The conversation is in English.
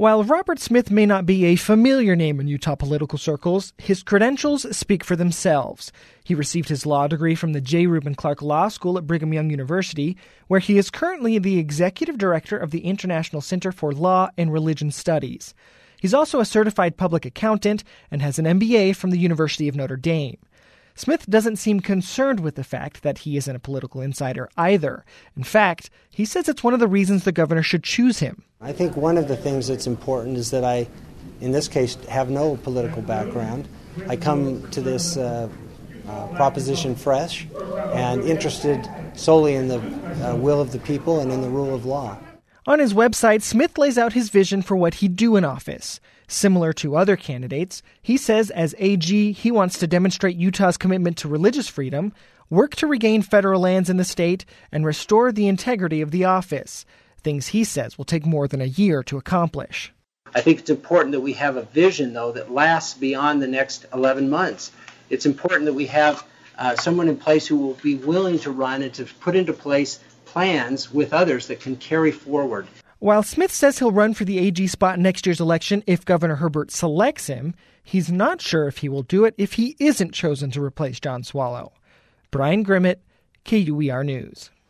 While Robert Smith may not be a familiar name in Utah political circles, his credentials speak for themselves. He received his law degree from the J. Reuben Clark Law School at Brigham Young University, where he is currently the executive director of the International Center for Law and Religion Studies. He's also a certified public accountant and has an MBA from the University of Notre Dame. Smith doesn't seem concerned with the fact that he isn't a political insider either. In fact, he says it's one of the reasons the governor should choose him. I think one of the things that's important is that I, in this case, have no political background. I come to this proposition fresh and interested solely in the will of the people and in the rule of law. On his website, Smith lays out his vision for what he'd do in office. Similar to other candidates, he says as AG, he wants to demonstrate Utah's commitment to religious freedom, work to regain federal lands in the state, and restore the integrity of the office. Things he says will take more than a year to accomplish. I think it's important that we have a vision, though, that lasts beyond the next 11 months. It's important that we have someone in place who will be willing to run and to put into place plans with others that can carry forward. While Smith says he'll run for the AG spot in next year's election if Governor Herbert selects him, he's not sure if he will do it if he isn't chosen to replace John Swallow. Brian Grimmett, KUER News.